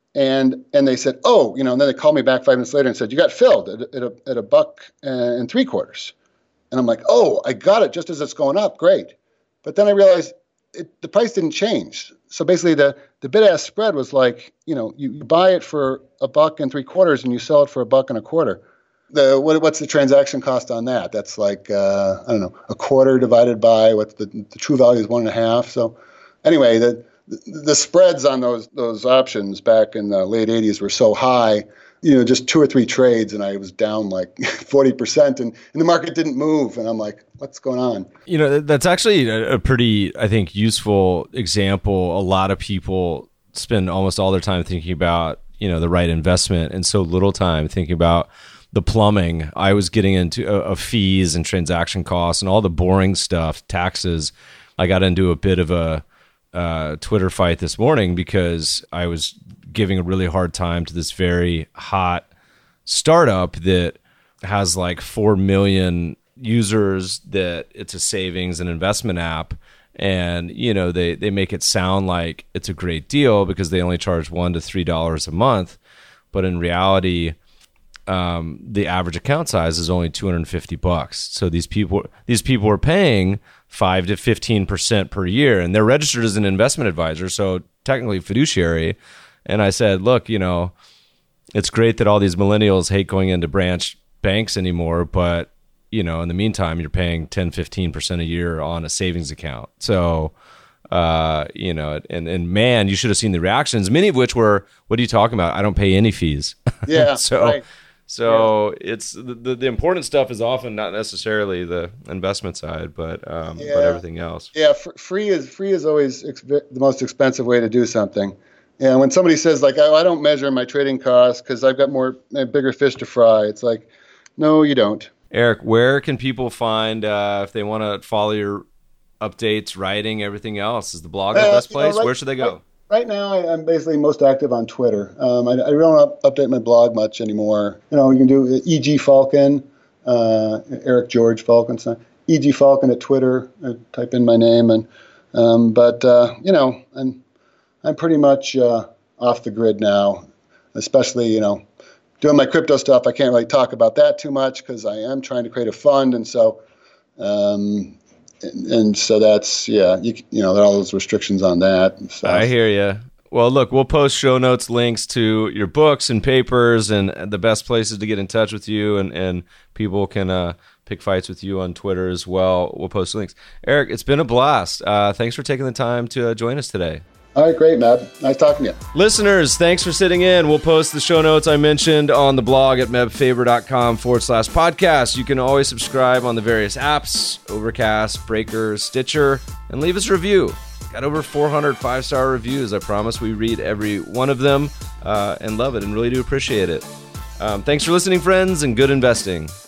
And and they said, oh, you know, and then they called me back five minutes later and said, you got filled at, at, a, at a buck and three quarters. And I'm like, oh, I got it just as it's going up. Great. But then I realized it, the price didn't change. So basically the, the bid-ask spread was like, you know, you, you buy it for a buck and three quarters and you sell it for a buck and a quarter. The, what, what's the transaction cost on that? That's like, uh, I don't know, a quarter divided by what the, the true value is one and a half. So anyway, the, the the spreads on those those options back in the late eighties were so high, you know, just two or three trades and I was down like forty percent and, and the market didn't move. And I'm like, what's going on? You know, that's actually a, a pretty, I think, useful example. A lot of people spend almost all their time thinking about, you know, the right investment and so little time thinking about the plumbing. I was getting into uh, of fees and transaction costs and all the boring stuff, taxes. I got into a bit of a uh, Twitter fight this morning because I was giving a really hard time to this very hot startup that has like four million users, that it's a savings and investment app. And, you know, they, they make it sound like it's a great deal because they only charge one to three dollars a month. But in reality, Um, the average account size is only two hundred fifty bucks. So these people, these people are paying five to fifteen percent per year, and they're registered as an investment advisor, so technically fiduciary. And I said, look, you know, it's great that all these millennials hate going into branch banks anymore, but you know, in the meantime, you're paying ten, fifteen percent a year on a savings account. So, uh, you know, and, and man, you should have seen the reactions, many of which were, what are you talking about? I don't pay any fees. Yeah. so, right. So yeah. it's the, the the important stuff is often not necessarily the investment side, but um, Yeah. but everything else. Yeah, f- free is free is always ex- the most expensive way to do something. And when somebody says like, "Oh, I don't measure my trading costs because I've got more uh, bigger fish to fry," it's like, no, you don't. Eric, where can people find uh, if they want to follow your updates, writing, everything else? Is the blog the Uh, best you know, place? right- Where should they go? Right, Right now, I, I'm basically most active on Twitter. Um, I, I really don't up, update my blog much anymore. You know, you can do E G Falcon, uh, Eric George Falcon, so E G Falcon at Twitter. I type in my name, and um, but uh, you know, I'm I'm pretty much uh, off the grid now. Especially, you know, doing my crypto stuff. I can't really talk about that too much because I am trying to create a fund, and so. Um, And, and so that's, yeah, you, you know, there are all those restrictions on that. And stuff. I hear you. Well, look, we'll post show notes, links to your books and papers and the best places to get in touch with you, and, and people can uh, pick fights with you on Twitter as well. We'll post links. Eric, it's been a blast. Uh, thanks for taking the time to uh, join us today. All right, great, Meb. Nice talking to you. Listeners, thanks for sitting in. We'll post the show notes I mentioned on the blog at mebfaber.com forward slash podcast. You can always subscribe on the various apps, Overcast, Breaker, Stitcher, and leave us a review. Got over four hundred five-star reviews. I promise we read every one of them uh, and love it and really do appreciate it. Um, thanks for listening, friends, and good investing.